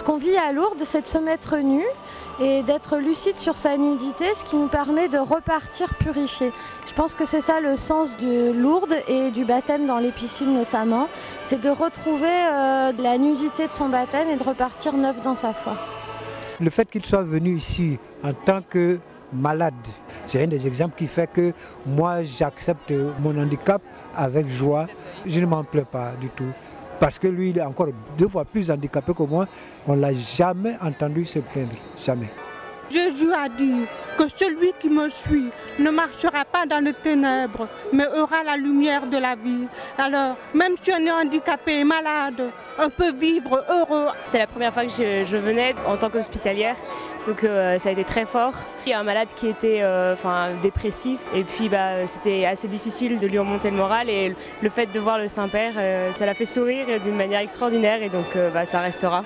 Ce qu'on vit à Lourdes, c'est de se mettre nu et d'être lucide sur sa nudité, ce qui nous permet de repartir purifié. Je pense que c'est ça le sens de Lourdes et du baptême dans les piscines notamment, c'est de retrouver la nudité de son baptême et de repartir neuf dans sa foi. Le fait qu'il soit venu ici en tant que malade, c'est un des exemples qui fait que moi j'accepte mon handicap avec joie. Je ne m'en plains pas du tout. Parce que lui, il est encore 2 fois plus handicapé que moi. On ne l'a jamais entendu se plaindre. Jamais. Jésus a dit que celui qui me suit ne marchera pas dans les ténèbres, mais aura la lumière de la vie. Alors, même si on est handicapé et malade, on peut vivre heureux. C'était la première fois que je venais en tant qu'hospitalière, donc ça a été très fort. Il y a un malade qui était dépressif, et puis c'était assez difficile de lui remonter le moral, et le fait de voir le Saint-Père, ça l'a fait sourire d'une manière extraordinaire, et donc ça restera.